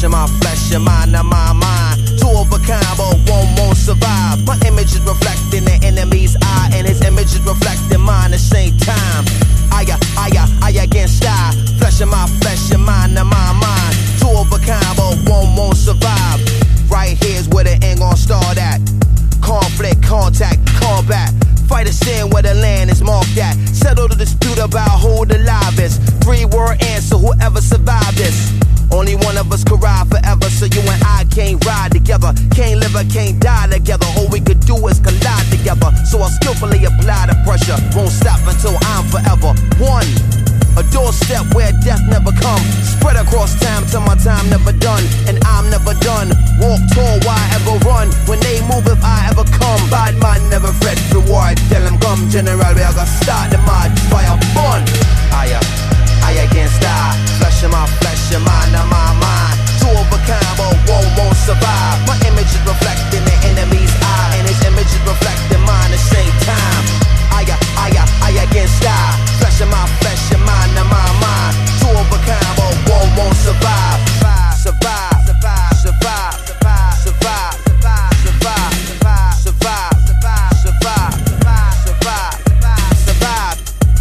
Flesh of my flesh, your mind of my mind. Two of a kind, but one won't survive. My image is reflecting the enemy's eye, and his image is reflecting mine at the same time. I against I. Flesh of my flesh, your mind of my mind. Two of a kind, but one won't survive. Right here's where the end gon' start at. Conflict, contact, combat. Fight a sin where the land is marked at. Settle the dispute about who the live is. 3-word answer, whoever survived this. Only one of us could ride forever, so you and I can't ride together. Can't live or can't die together. All we could do is collide together. So I'll skillfully apply the pressure. Won't stop until I'm forever one. A doorstep where death never come. Spread across time till my time never done. And I'm never done. Walk tall, why ever run? When they move, if I ever come. Bad man never fret reward. Tell them come, general, we are gonna start the mad fire fun. I against I. Flesh of my flesh, your mind of my mind. Two of a kind, but one won't survive. My image is reflecting the enemy's eye, and his image is reflecting mine at the same time. I against I. Flesh of my flesh, your mind of my mind. Two of a kind, but one won't survive. Survive, survive, survive, survive, survive, survive, survive, survive, survive, survive, survive, survive.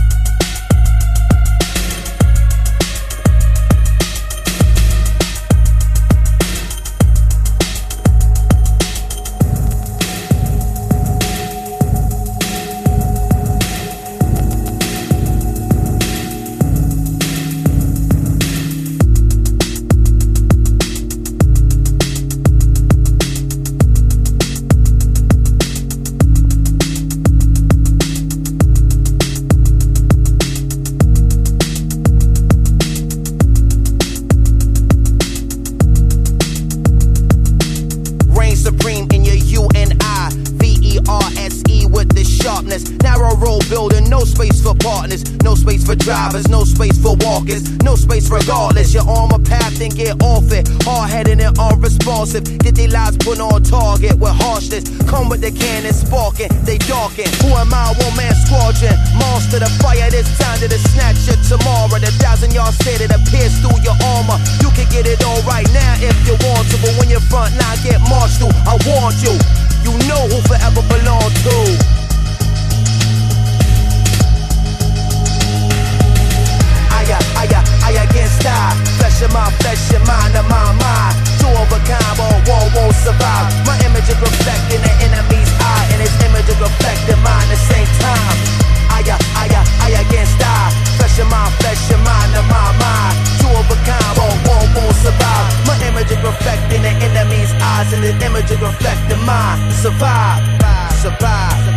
Supreme in your U and I, VERSE with the sharpness. Narrow road building, no space for partners, no space for drivers, no space for walkers, no space regardless. You're on my path and get off it. Hard-headed and unresponsive, get their lives put on target with harshness. Come with the cannon sparking, they darken. Who am I? One man squadron, monster the fire. This time to the snatch you tomorrow. The 1,000-yard stay that appears through your armor. You can get it all right now if you want to, but when your front line get marched through, I warned you. You know who forever belong to. I against I. Flesh of my flesh, your mind of my mind. Two of a kind, but one won't survive. My image is reflecting the enemy's eye, and his image is reflecting mine at the same time. I against I. Flesh of my flesh, your mind of my mind. Two of a kind, but one won't survive. My image is reflecting the enemy's eyes, and his image is reflecting mine. Survive, survive.